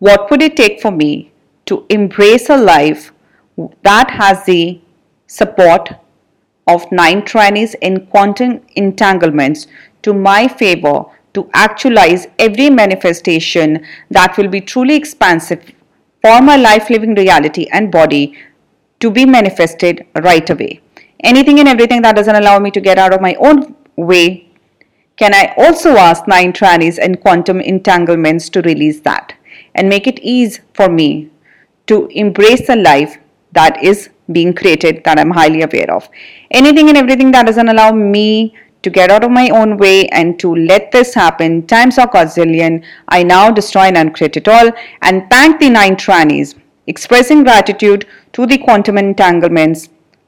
What would it take for me to embrace a life that has the support of nine trannies in quantum entanglements to my favor to actualize every manifestation that will be truly expansive for my life living reality and body to be manifested right away? Anything and everything that doesn't allow me to get out of my own way, can I also ask nine trannies and quantum entanglements to release that and make it easy for me to embrace the life that is being created that I'm highly aware of? Anything and everything that doesn't allow me to get out of my own way and to let this happen times a gazillion, I now destroy and uncreate it all and thank the nine trannies, expressing gratitude to the quantum entanglements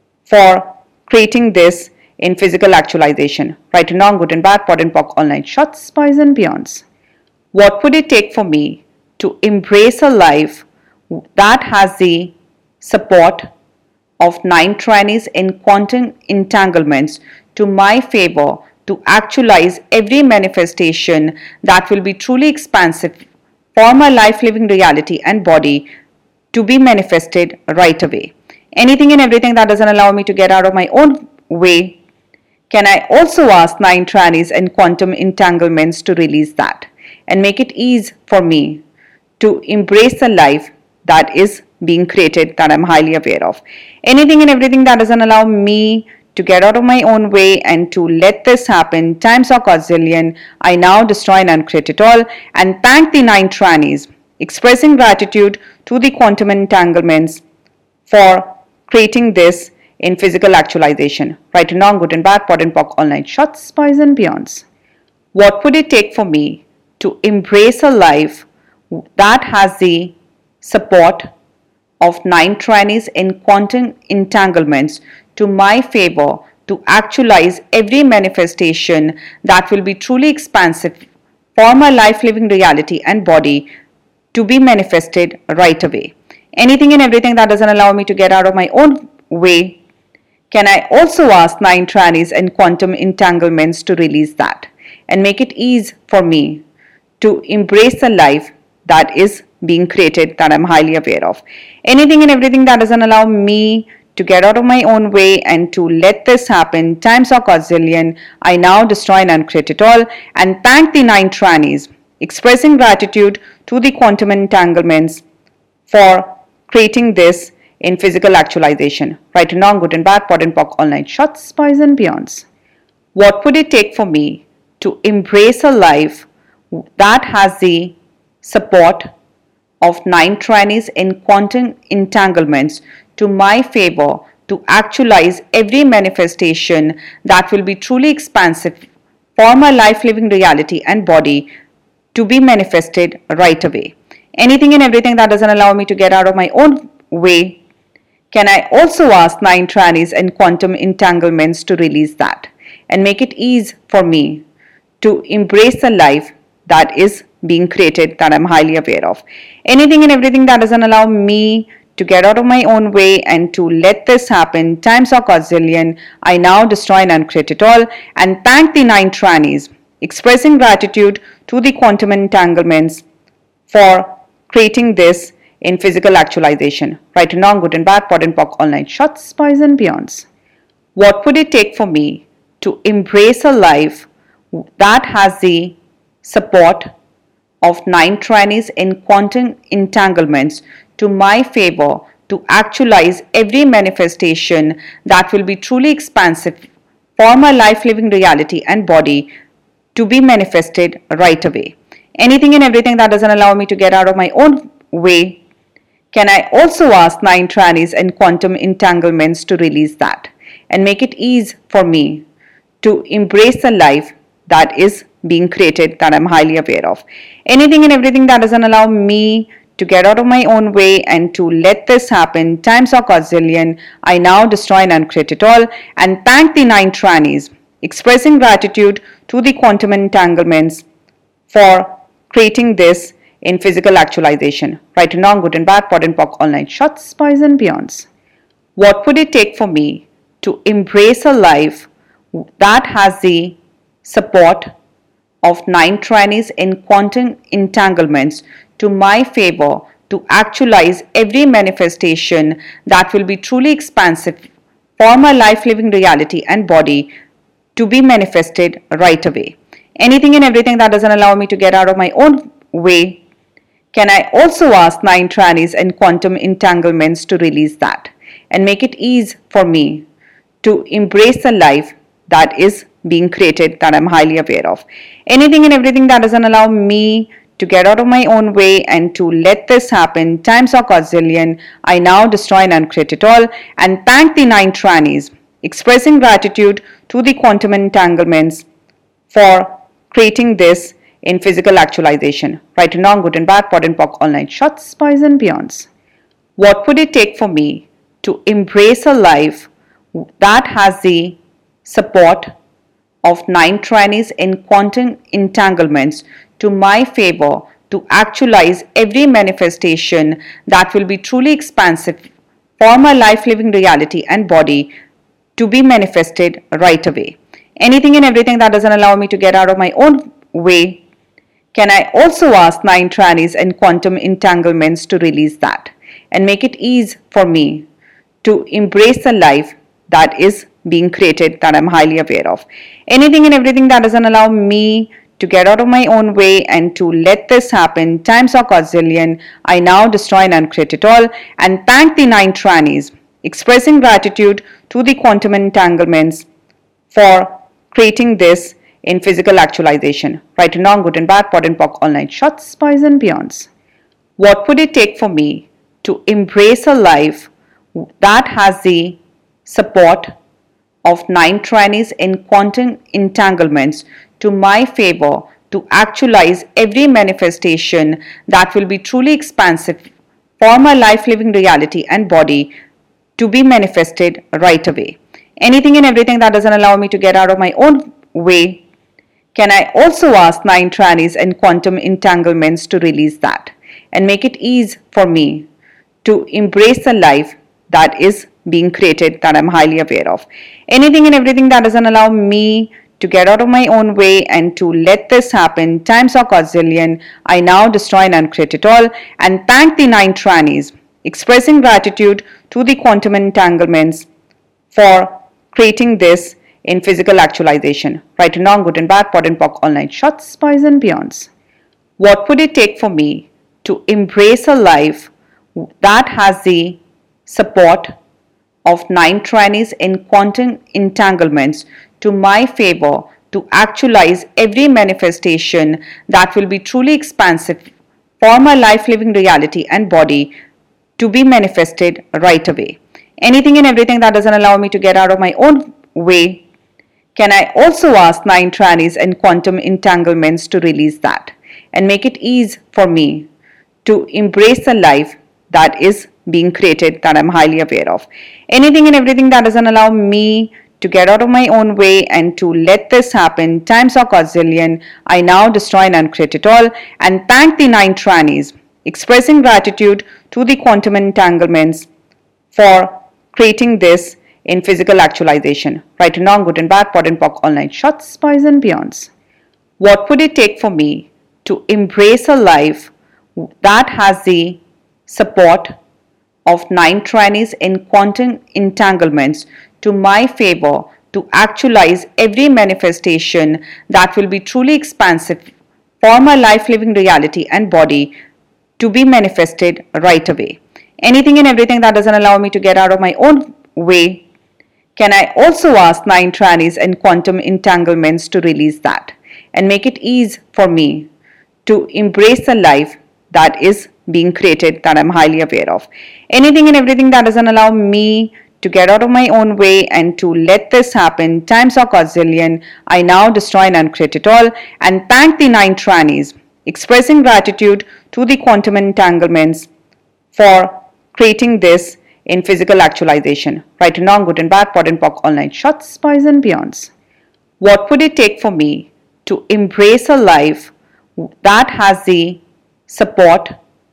for creating this in physical actualization. Right and wrong, good and bad, pod and pock, all night shots, spies and beyonds. What would it take for me to embrace a life that has the support of nine trannies in quantum entanglements to my favor to actualize every manifestation that will be truly expansive for my life living reality and body to be manifested right away? Anything and everything that doesn't allow me to get out of my own way, can I also ask nine trannies and quantum entanglements to release that and make it easy for me to embrace the life that is being created that I'm highly aware of? Anything and everything that doesn't allow me to get out of my own way and to let this happen times a gazillion, I now destroy and uncreate it all and thank the nine trannies, expressing gratitude to the quantum entanglements for creating this in physical actualization. Right and wrong, good and bad, pod and pock, all night shots, spies and beyonds. What would it take for me to embrace a life that has the support of nine trannies in quantum entanglements to my favor to actualize every manifestation that will be truly expansive for my life living reality and body to be manifested right away? Anything and everything that doesn't allow me to get out of my own way, can I also ask nine trannies and quantum entanglements to release that and make it easy for me to embrace the life that is being created that I'm highly aware of? Anything and everything that doesn't allow me to get out of my own way and to let this happen times a gazillion, I now destroy and uncreate it all and thank the nine trannies, expressing gratitude to the quantum entanglements for creating this in physical actualization. Right and wrong, good and bad, pod and pock, all night shots, spies and beyonds. What would it take for me to embrace a life that has the support of nine trannies in quantum entanglements to my favor to actualize every manifestation that will be truly expansive for my life living reality and body to be manifested right away? Anything and everything that doesn't allow me to get out of my own way, can I also ask nine trannies and quantum entanglements to release that and make it easy for me to embrace the life that is being created that I'm highly aware of? Anything and everything that doesn't allow me to get out of my own way and to let this happen times a gazillion, I now destroy and uncreate it all and thank the nine trannies, expressing gratitude to the quantum entanglements for creating this in physical actualization. Right and wrong, good and bad, pod and pock, all night shots, spies and beyonds. What would it take for me to embrace a life that has the support of nine trannies in quantum entanglements to my favor to actualize every manifestation that will be truly expansive for my life living reality and body to be manifested right away? Anything and everything that doesn't allow me to get out of my own way, can I also ask nine trannies and quantum entanglements to release that and make it easy for me to embrace the life that is being created that I'm highly aware of? Anything and everything that doesn't allow me to get out of my own way and to let this happen times a gazillion, I now destroy and uncreate it all and thank the nine trannies, expressing gratitude to the quantum entanglements for creating this in physical actualization. Right and wrong, good and bad, pod and pock, all night shots, spies and beyonds. What would it take for me to embrace a life that has the support of 9 trannies in quantum entanglements to my favor to actualize every manifestation that will be truly expansive for my life living reality and body to be manifested right away. Anything and everything that doesn't allow me to get out of my own way, can I also ask 9 trannies and quantum entanglements to release that and make it ease for me to embrace the life that is being created that I'm highly aware of. Anything and everything that doesn't allow me to get out of my own way and to let this happen times a gazillion, I now destroy and uncreate it all and thank the 9 trannies, expressing gratitude to the quantum entanglements for creating this in physical actualization. Right and wrong, good and bad, pot and pock, all night shots, spies and beyonds. What would it take for me to embrace a life that has the support of 9 trannies in quantum entanglements to my favor to actualize every manifestation that will be truly expansive for my life living reality and body to be manifested right away. Anything and everything that doesn't allow me to get out of my own way, can I also ask 9 trannies and quantum entanglements to release that and make it ease for me to embrace the life that is being created that I'm highly aware of. Anything and everything that doesn't allow me to get out of my own way and to let this happen times a gazillion, I now destroy and uncreate it all and thank the 9 trannies, expressing gratitude to the quantum entanglements for creating this in physical actualization. Right and wrong, good and bad, pot and pock, all night shots, spies and beyonds. What would it take for me to embrace a life that has the support of 9 trannies in quantum entanglements to my favor to actualize every manifestation that will be truly expansive for my life living reality and body to be manifested right away. Anything and everything that doesn't allow me to get out of my own way, can I also ask 9 trannies and quantum entanglements to release that and make it ease for me to embrace the life that is being created that I'm highly aware of. Anything and everything that doesn't allow me to get out of my own way and to let this happen times a gazillion, I now destroy and uncreate it all and thank the 9 trannies, expressing gratitude to the quantum entanglements for creating this in physical actualization. Right and wrong, good and bad, pot and pock, all night shots, spies and beyonds. What would it take for me to embrace a life that has the support of 9 trannies in quantum entanglements to my favor to actualize every manifestation that will be truly expansive for my life living reality and body to be manifested right away. Anything and everything that doesn't allow me to get out of my own way, can I also ask 9 trannies and quantum entanglements to release that and make it ease for me to embrace the life that is being created that I'm highly aware of. Anything and everything that doesn't allow me to get out of my own way and to let this happen times a gazillion, I now destroy and uncreate it all and thank the 9 trannies, expressing gratitude to the quantum entanglements for creating this in physical actualization. Right and wrong, good and bad, pot and pock, all night shots, spies and beyonds. What would it take for me to embrace a life that has the support of 9 trannies in quantum entanglements to my favor to actualize every manifestation that will be truly expansive for my life living reality and body to be manifested right away. Anything and everything that doesn't allow me to get out of my own way, can I also ask 9 trannies and quantum entanglements to release that and make it ease for me to embrace the life that is being created that I'm highly aware of. Anything and everything that doesn't allow me to get out of my own way and to let this happen times a gazillion, I now destroy and uncreate it all and thank the 9 trannies, expressing gratitude to the quantum entanglements for creating this in physical actualization. Right and wrong, good and bad, pot and pock, all night shots, spies and beyonds. What would it take for me to embrace a life that has the support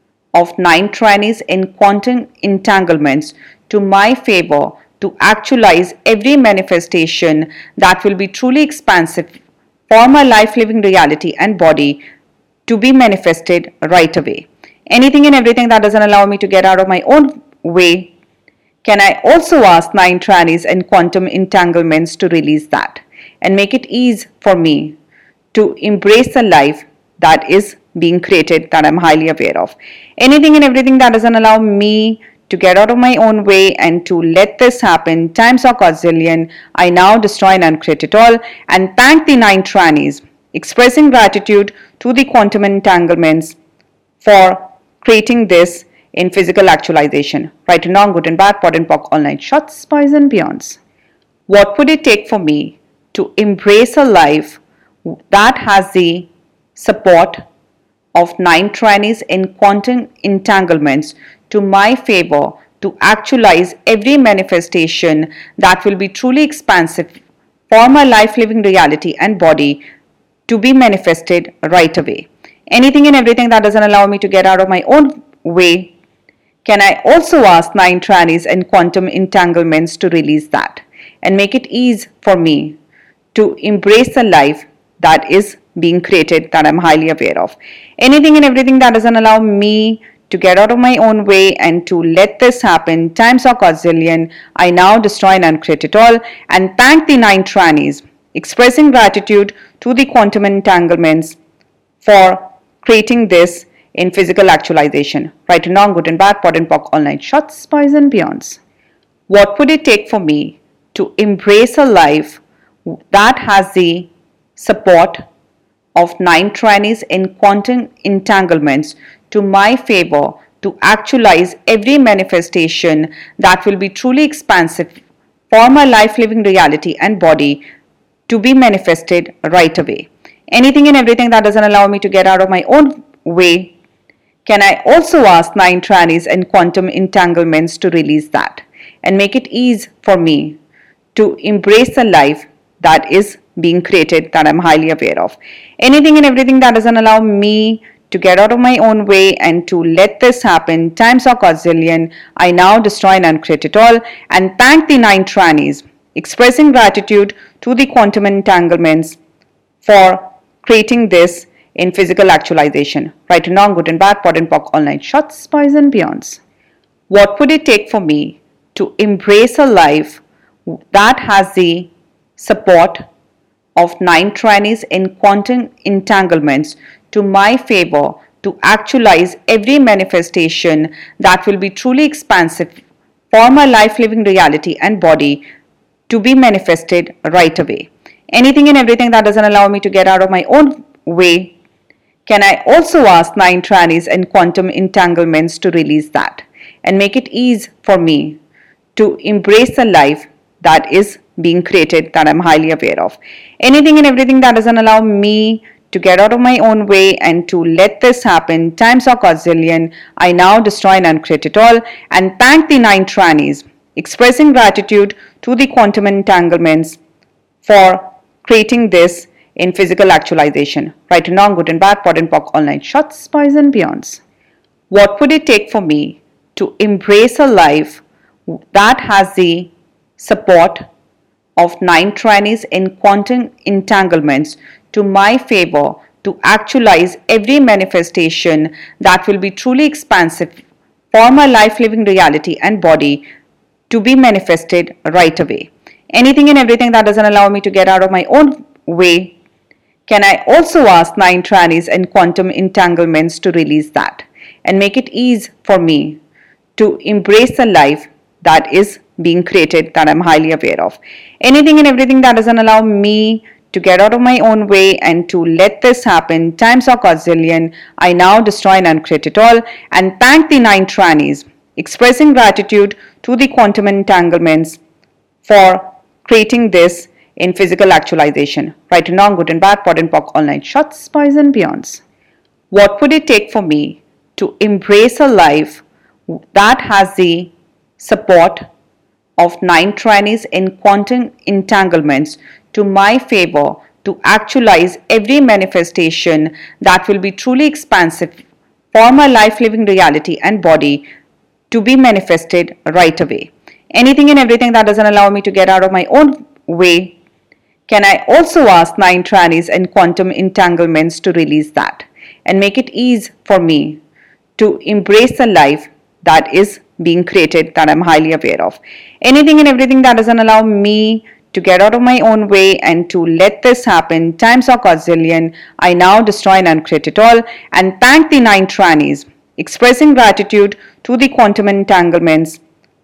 of 9 trannies in quantum entanglements to my favor to actualize every manifestation that will be truly expansive for my life living reality and body to be manifested right away. Anything and everything that doesn't allow me to get out of my own way, can I also ask nine trannies and quantum entanglements to release that and make it easy for me to embrace the life that is being created that I'm highly aware of. Anything and everything that doesn't allow me to get out of my own way and to let this happen times a gazillion, I now destroy and uncreate it all and thank the nine trannies, expressing gratitude to the quantum entanglements for creating this in physical actualization. Right and wrong, good and bad, pot and pock, all night shots, spies and beyonds. What would it take for me to embrace a life that has the support of nine trannies in quantum entanglements to my favor to actualize every manifestation that will be truly expansive for my life living reality and body to be manifested right away. Anything and everything that doesn't allow me to get out of my own way, can I also ask nine trannies and quantum entanglements to release that and make it easy for me to embrace the life that is being created that I'm highly aware of. Anything and everything that doesn't allow me to get out of my own way and to let this happen times a gazillion, I now destroy and uncreate it all and thank the nine trannies, expressing gratitude to the quantum entanglements for creating this in physical actualization. Right and wrong, good and bad, pot and pock, all night shots, spies and beyonds. What would it take for me to embrace a life that has the support of nine trannies in quantum entanglements to my favor to actualize every manifestation that will be truly expansive for my life living reality and body to be manifested right away. Anything and everything that doesn't allow me to get out of my own way, can I also ask nine trannies and quantum entanglements to release that and make it easy for me to embrace the life that is being created that I'm highly aware of. Anything and everything that doesn't allow me to get out of my own way and to let this happen times a gazillion, I now destroy and uncreate it all and thank the nine trannies, expressing gratitude to the quantum entanglements for creating this in physical actualization. Right and wrong, good and bad, pot and pock, all night shots, spies and beyonds. What would it take for me to embrace a life that has the support of nine trannies in quantum entanglements to my favor to actualize every manifestation that will be truly expansive for my life living reality and body to be manifested right away. Anything and everything that doesn't allow me to get out of my own way, can I also ask nine trannies and quantum entanglements to release that and make it easy for me to embrace the life that is being created that I'm highly aware of. Anything and everything that doesn't allow me to get out of my own way and to let this happen times a gazillion, I now destroy and uncreate it all and thank the nine trannies, expressing gratitude to the quantum entanglements for creating this in physical actualization. Right and wrong, good and bad, pot and pock, all night shots, spies and beyonds. What would it take for me to embrace a life that has the support of nine trannies in quantum entanglements to my favor to actualize every manifestation that will be truly expansive for my life living reality and body to be manifested right away. Anything and everything that doesn't allow me to get out of my own way, can I also ask nine trannies and quantum entanglements to release that and make it easy for me to embrace the life that is being created that I'm highly aware of. Anything and everything that doesn't allow me to get out of my own way and to let this happen times a gazillion, I now destroy and uncreate it all and thank the nine trannies, expressing gratitude to the quantum entanglements for creating this in physical actualization. Right and wrong, good and bad, pot and pock, all night shots, spies and beyonds. What would it take for me to embrace a life that has the support of nine trannies in quantum entanglements to my favor to actualize every manifestation that will be truly expansive for my life living reality and body to be manifested right away. Anything and everything that doesn't allow me to get out of my own way, Can I also ask nine trannies and quantum entanglements to release that and make it ease for me to embrace the life that is being created that I'm highly aware of? Anything and everything that doesn't allow me to get out of my own way and to let this happen times a gazillion, I now destroy and uncreate it all and thank the nine trannies, expressing gratitude to the quantum entanglements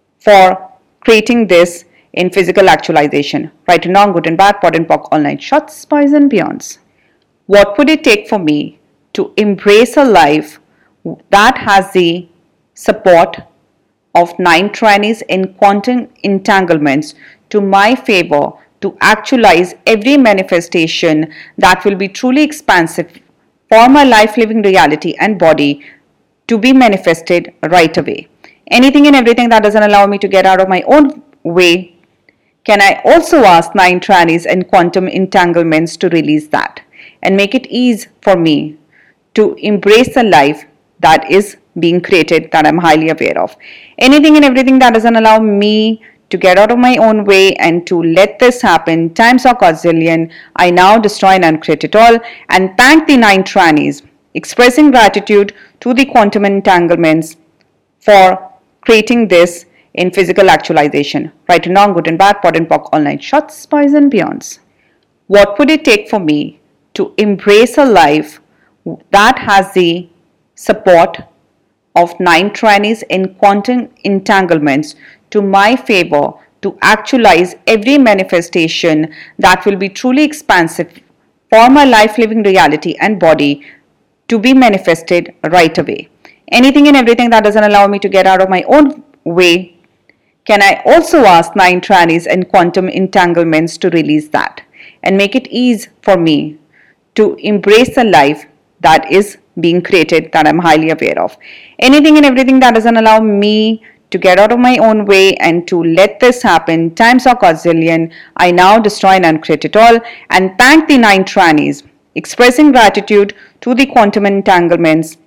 for creating this in physical actualization. Right and wrong, good and bad, pot and pock, all night shots, spies and beyonds. What would it take for me to embrace a life that has the support of nine trannies in quantum entanglements to my favor to actualize every manifestation that will be truly expansive for my life living reality and body to be manifested right away? Anything and everything that doesn't allow me to get out of my own way, can I also ask nine trannies and quantum entanglements to release that and make it ease for me to embrace the life that is being created that I'm highly aware of? Anything and everything that doesn't allow me to get out of my own way and to let this happen times a gazillion, I now destroy and uncreate it all and thank the nine trannies, expressing gratitude to the quantum entanglements for creating this in physical actualization. Right and wrong, good and bad, pot and pock, all night shots, spies and beyonds. What would it take for me to embrace a life that has the support of nine trannies in quantum entanglements to my favor to actualize every manifestation that will be truly expansive for my life living reality and body to be manifested right away? Anything and everything that doesn't allow me to get out of my own way, can I also ask nine trannies and quantum entanglements to release that and make it ease for me to embrace the life that is being created that I'm highly aware of? Anything and everything that doesn't allow me to get out of my own way and to let this happen times a gazillion, I now destroy and uncreate it all and thank the nine trannies, expressing gratitude to the quantum entanglements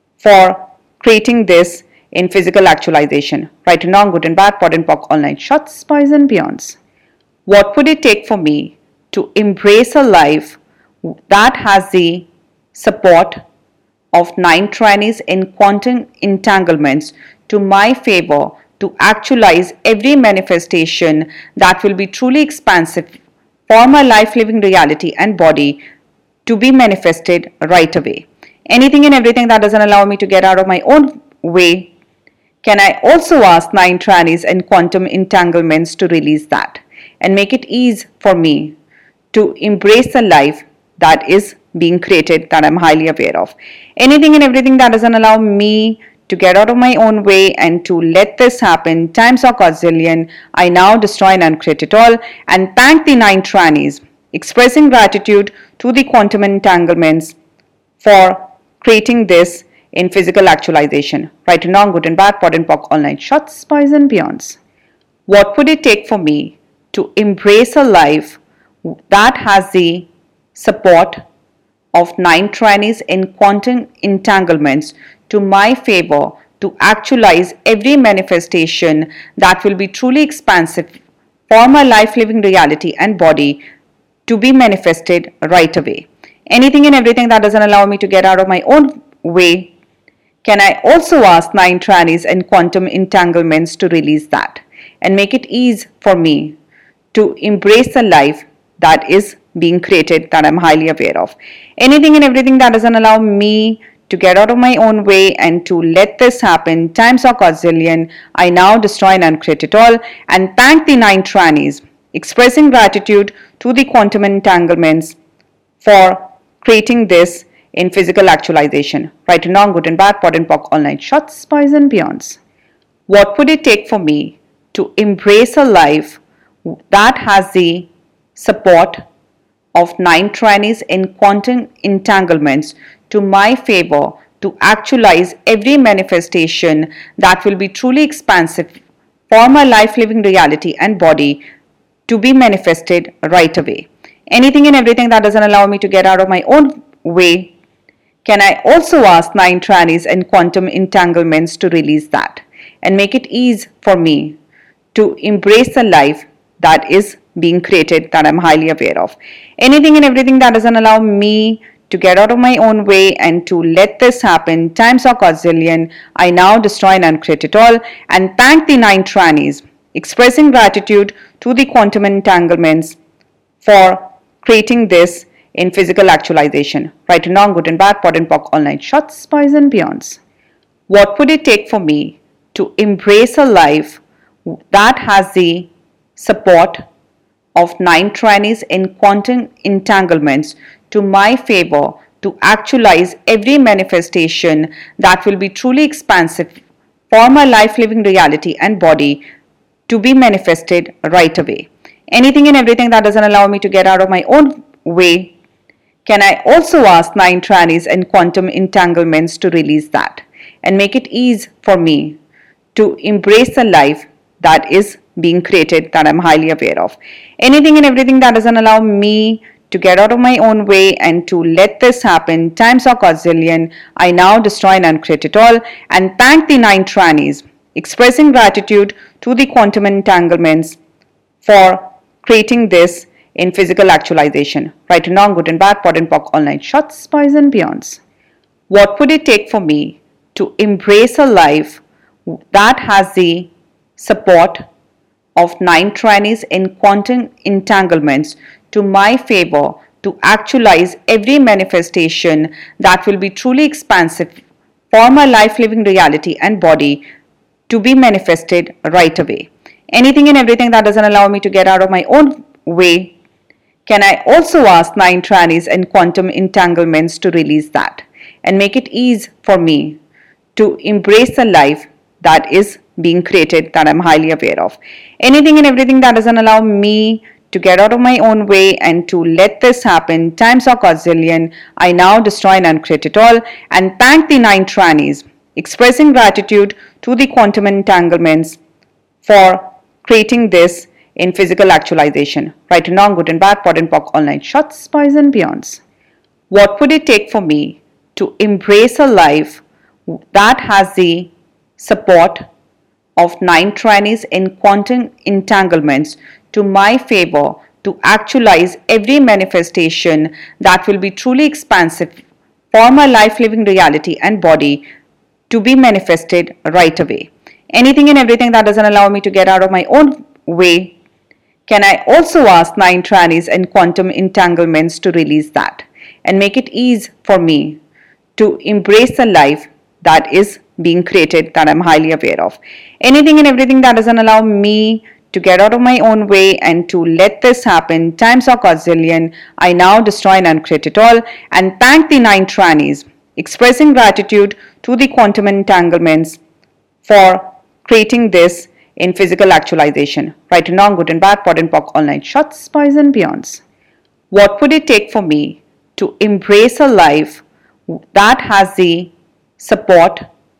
for creating this in physical actualization. Right and wrong, good and bad, pot and pock, all night shots, spies and beyonds. What would it take for me to embrace a life that has the support of nine trannies in quantum entanglements to my favor to actualize every manifestation that will be truly expansive for my life living reality and body to be manifested right away? Anything and everything that doesn't allow me to get out of my own way, can I also ask nine trannies and quantum entanglements to release that and make it ease for me to embrace the life that is being created that I'm highly aware of? Anything and everything that doesn't allow me to get out of my own way and to let this happen times a gazillion, I now destroy and uncreate it all and thank the nine trannies, expressing gratitude to the quantum entanglements for creating this in physical actualization. Right and wrong, good and bad, pot and pock, all night shots, spies and beyonds. What would it take for me to embrace a life that has the support of nine trannies in quantum entanglements to my favor to actualize every manifestation that will be truly expansive for my life living reality and body to be manifested right away? Anything and everything that doesn't allow me to get out of my own way, can I also ask nine trannies and quantum entanglements to release that and make it ease for me to embrace the life that is being created that I'm highly aware of? Anything and everything that doesn't allow me to get out of my own way and to let this happen times a gazillion, I now destroy and uncreate it all and thank the nine trannies, expressing gratitude to the quantum entanglements for creating this in physical actualization. Right and wrong, good and bad, pot and pock, all night shots, spies and beyonds. What would it take for me to embrace a life that has the support of nine trannies in quantum entanglements to my favor to actualize every manifestation that will be truly expansive for my life living reality and body to be manifested right away? Anything and everything that doesn't allow me to get out of my own way, can I also ask nine trannies and quantum entanglements to release that and make it ease for me to embrace the life that is being created that I'm highly aware of. Anything and everything that doesn't allow me to get out of my own way and to let this happen times a gazillion, I now destroy and uncreate it all and thank the nine trannies, expressing gratitude to the quantum entanglements for creating this in physical actualization. Right and wrong, good and bad, pot and pock, all night shots, spies and beyonds. What would it take for me to embrace a life that has the support of nine trannies in quantum entanglements to my favor to actualize every manifestation that will be truly expansive for my life living reality and body to be manifested right away? Anything and everything that doesn't allow me to get out of my own way, can I also ask nine trannies and quantum entanglements to release that and make it easy for me to embrace the life that is being created that I'm highly aware of? Anything and everything that doesn't allow me to get out of my own way and to let this happen times a gazillion, I now destroy and uncreate it all and thank the nine trannies, expressing gratitude to the quantum entanglements for creating this in physical actualization. Right and wrong, good and bad, pot and pock, all night shots, spies and beyonds. What would it take for me to embrace a life that has the support of nine trannies in quantum entanglements to my favor to actualize every manifestation that will be truly expansive for my life living reality and body to be manifested right away? Anything and everything that doesn't allow me to get out of my own way, can I also ask nine trannies and quantum entanglements to release that and make it easy for me to embrace the life that is being created that I'm highly aware of? Anything and everything that doesn't allow me to get out of my own way and to let this happen times a gazillion, I now destroy and uncreate it all and thank the nine trannies, expressing gratitude to the quantum entanglements for creating this in physical actualization. Right and wrong, good and bad, pot and pock, all night shots, spies and beyonds. What would it take for me to embrace a life that has the support of nine trannies in quantum entanglements to my favor to actualize every manifestation that will be truly expansive for my life living reality and body to be manifested right away? Anything and everything that doesn't allow me to get out of my own way, can I also ask nine trannies and quantum entanglements to release that and make it easy for me to embrace the life that is being created that I'm highly aware of? Anything and everything that doesn't allow me to get out of my own way and to let this happen times a gazillion, I now destroy and uncreate it all and thank the nine trannies, expressing gratitude to the quantum entanglements for creating this in physical actualization. Right and wrong, good and bad, pot and pock, all night shots, spies and beyonds. What would it take for me to embrace a life that has the support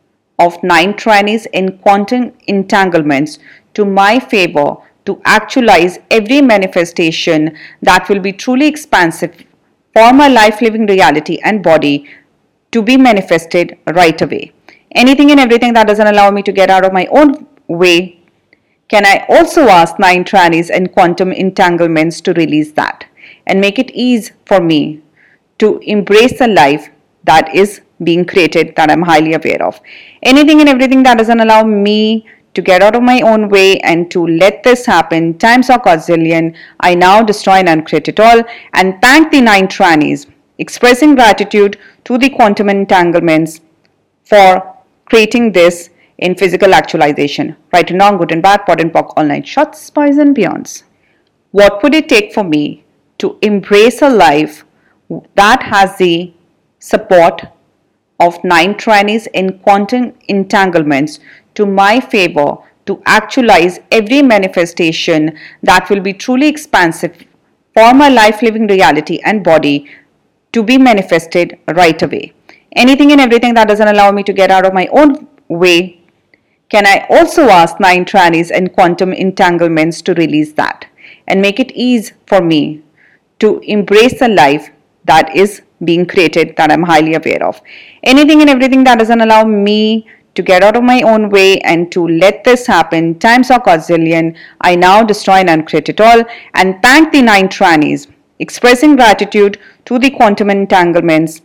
of nine trannies in quantum entanglements to my favor to actualize every manifestation that will be truly expansive for my life living reality and body to be manifested right away? Anything and everything that doesn't allow me to get out of my own way, can I also ask nine trannies and quantum entanglements to release that and make it easy for me to embrace the life that is being created that I'm highly aware of? Anything and everything that doesn't allow me to get out of my own way and to let this happen times a gazillion, I now destroy and uncreate it all and thank the nine trannies, expressing gratitude to the quantum entanglements for creating this in physical actualization. Right and wrong, good and bad, pot and pock, all night shots, spies and beyonds. What would it take for me to embrace a life that has the support of nine trannies in quantum entanglements to my favor to actualize every manifestation that will be truly expansive for my life living reality and body to be manifested right away? Anything and everything that doesn't allow me to get out of my own way, can I also ask nine trannies and quantum entanglements to release that and make it easy for me to embrace the life that is being created that I'm highly aware of? Anything and everything that doesn't allow me to get out of my own way and to let this happen times a gazillion, I now destroy and uncreate it all and thank the nine trannies, expressing gratitude to the quantum entanglements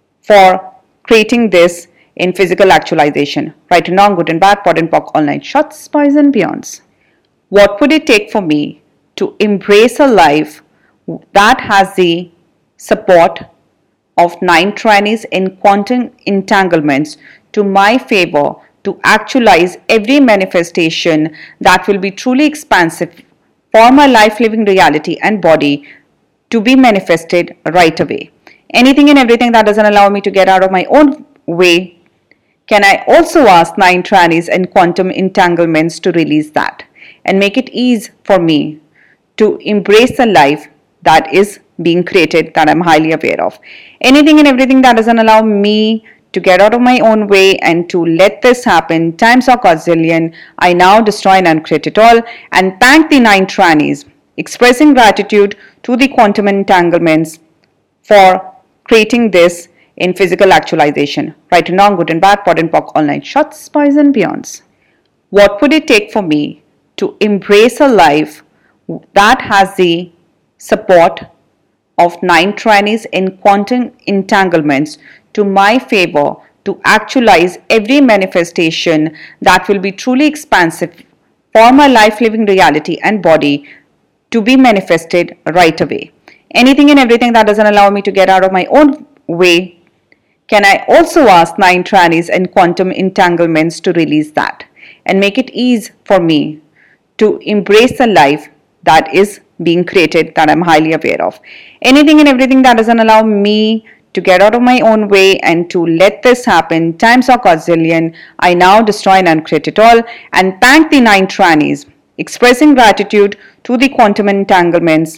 for creating this in physical actualization. Right and wrong, good and bad, pot and pock, all night shots, spies and beyonds. What would it take for me to embrace a life that has the support of nine trannies in quantum entanglements to my favor to actualize every manifestation that will be truly expansive for my life living reality and body to be manifested right away? Anything and everything that doesn't allow me to get out of my own way, can I also ask nine trannies and quantum entanglements to release that and make it easy for me to embrace the life that is being created that I'm highly aware of? Anything and everything that doesn't allow me to get out of my own way and to let this happen times a gazillion, I now destroy and uncreate it all and thank the nine trannies, expressing gratitude to the quantum entanglements for creating this in physical actualization. Right and wrong, good and bad, pot and pock, all night shots, spies and beyonds. What would it take for me to embrace a life that has the support of nine trannies in quantum entanglements to my favor to actualize every manifestation that will be truly expansive for my life living reality and body to be manifested right away? Anything and everything that doesn't allow me to get out of my own way, can I also ask nine trannies and quantum entanglements to release that and make it easy for me to embrace the life that is being created that I'm highly aware of? Anything and everything that doesn't allow me to get out of my own way and to let this happen times a gazillion, I now destroy and uncreate it all and thank the nine trannies, expressing gratitude to the quantum entanglements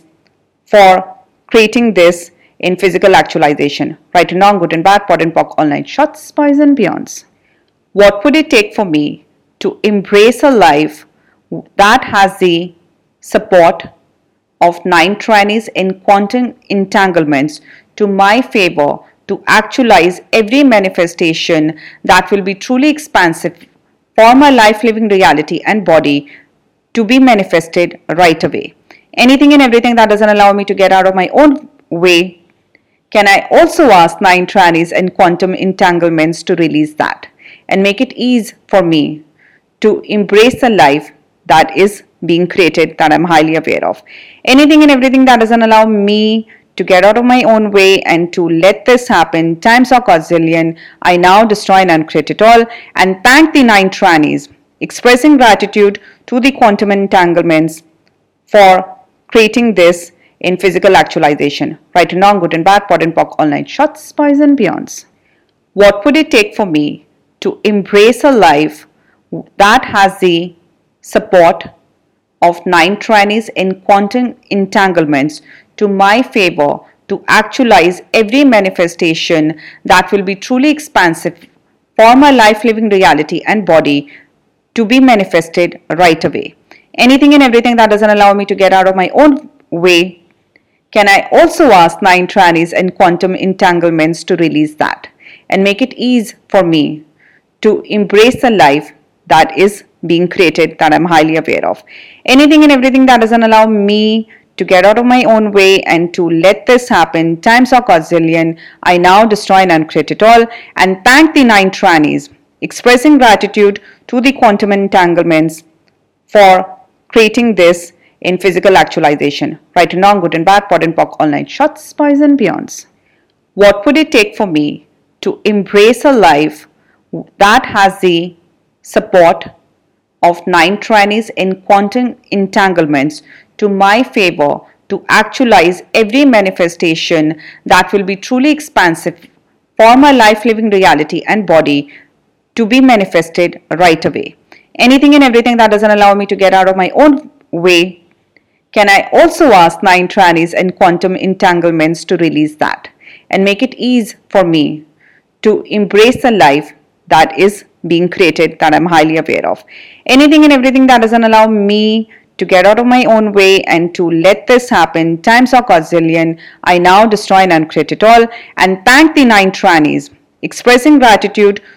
for creating this in physical actualization. Right and wrong, good and bad, pot and pock, all night shots, spies and beyonds. What would it take for me to embrace a life that has the support of nine trannies in quantum entanglements to my favor to actualize every manifestation that will be truly expansive for my life living reality and body to be manifested right away? Anything and everything that doesn't allow me to get out of my own way, can I also ask nine trannies and quantum entanglements to release that and make it easy for me to embrace the life that is being created that I'm highly aware of? Anything and everything that doesn't allow me to get out of my own way and to let this happen times a gazillion, I now destroy and uncreate it all and thank the nine trannies, expressing gratitude to the quantum entanglements for creating this in physical actualization. Right and wrong, good and bad, pot and pock, all night shots, spies and beyonds. What would it take for me to embrace a life that has the support of nine trannies in quantum entanglements to my favor to actualize every manifestation that will be truly expansive for my life living reality and body to be manifested right away? Anything and everything that doesn't allow me to get out of my own way, can I also ask nine trannies and quantum entanglements to release that and make it easy for me to embrace the life that is being created that I'm highly aware of? Anything and everything that doesn't allow me to get out of my own way and to let this happen times a gazillion, I now destroy and uncreate it all and thank the nine trannies, expressing gratitude to the quantum entanglements for creating this in physical actualization. Right and wrong, good and bad, pot and pock, all night shots, spies and beyonds. What would it take for me to embrace a life that has the support of nine trannies in quantum entanglements to my favor to actualize every manifestation that will be truly expansive for my life living reality and body to be manifested right away? Anything and everything that doesn't allow me to get out of my own way, can I also ask nine trannies and quantum entanglements to release that and make it easy for me to embrace the life that is being created that I'm highly aware of? Anything and everything that doesn't allow me to get out of my own way and to let this happen times a gazillion, I now destroy and uncreate it all and thank the nine trannies, expressing gratitude to the quantum entanglements for creating this in physical actualization. Right and wrong, good and bad, pot and pock, all night shots, spies and beyonds. What would it take for me to embrace a life that has the support of nine trannies in quantum entanglements to my favor to actualize every manifestation that will be truly expansive for my life living reality and body to be manifested right away? Anything and everything that doesn't allow me to get out of my own way, can I also ask nine trannies and quantum entanglements to release that and make it easy for me to embrace the life that is being created that I'm highly aware of? Anything and everything that doesn't allow me to get out of my own way and to let this happen times a gazillion, I now destroy and uncreate it all and thank the nine trannies, expressing gratitude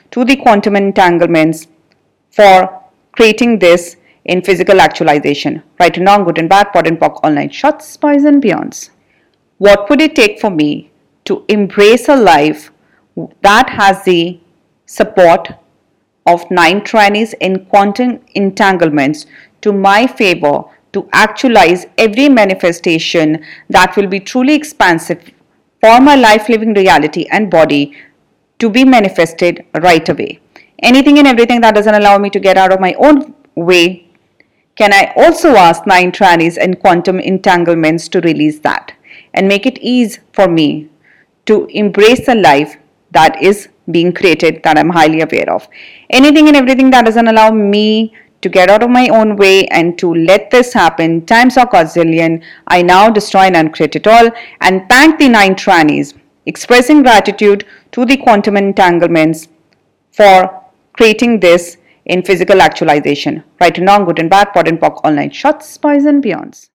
to the quantum entanglements for creating this in physical actualization. Right and wrong, good and bad, pod and poc, all nine shots, boys and beyonds. What would it take for me to embrace a life that has the support of nine trannies in quantum entanglements to my favor to actualize every manifestation that will be truly expansive for my life living reality and body to be manifested right away? Anything and everything that doesn't allow me to get out of my own way, can I also ask nine trannies and quantum entanglements to release that and make it easy for me to embrace the life that is being created that I'm highly aware of? Anything and everything that doesn't allow me to get out of my own way and to let this happen times a gazillion, I now destroy and uncreate it all and thank the nine trannies, expressing gratitude to the quantum entanglements for creating this in physical actualization. Right and wrong, good and bad, pod and poc, all nine shots, boys and beyonds.